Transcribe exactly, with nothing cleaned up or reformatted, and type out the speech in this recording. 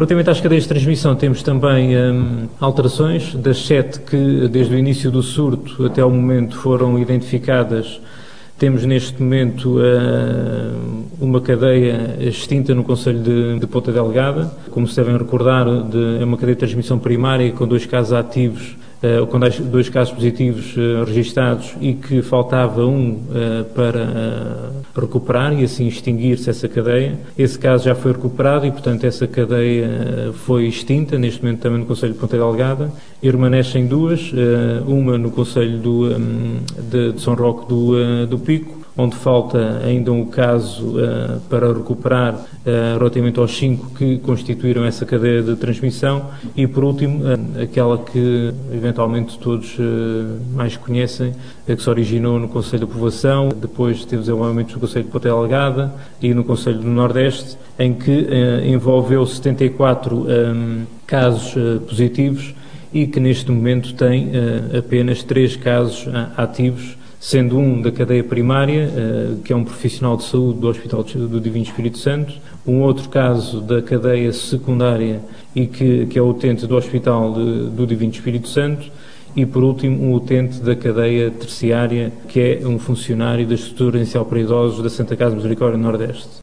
Relativamente às cadeias de transmissão, temos também hum, alterações. Das sete que, desde o início do surto até ao momento, foram identificadas, temos neste momento uh, uma cadeia extinta no concelho de, de Ponta Delgada. Como se devem recordar, de, é uma cadeia de transmissão primária com dois casos ativos, uh, com dois casos positivos uh, registados, e que faltava um uh, para uh, recuperar e assim extinguir-se essa cadeia. Esse caso já foi recuperado e, portanto, essa cadeia uh, foi extinta, neste momento também no concelho de Ponta Delgada, e remanescem duas, uh, uma no concelho do, um, de, de São Roque do, uh, do Pico, onde falta ainda um caso uh, para recuperar uh, relativamente aos cinco que constituíram essa cadeia de transmissão, e por último uh, aquela que eventualmente todos uh, mais conhecem, uh, que se originou no Concelho da Povoação, depois teve desenvolvimentos no Concelho de Ponta Delgada e no Concelho do Nordeste, em que uh, envolveu setenta e quatro um, casos uh, positivos e que neste momento tem uh, apenas três casos uh, ativos, sendo um da cadeia primária, que é um profissional de saúde do Hospital do Divino Espírito Santo, um outro caso da cadeia secundária e que, que é o utente do Hospital de, do Divino Espírito Santo, e por último um utente da cadeia terciária, que é um funcionário da estrutura residencial para idosos da Santa Casa Misericórdia Nordeste.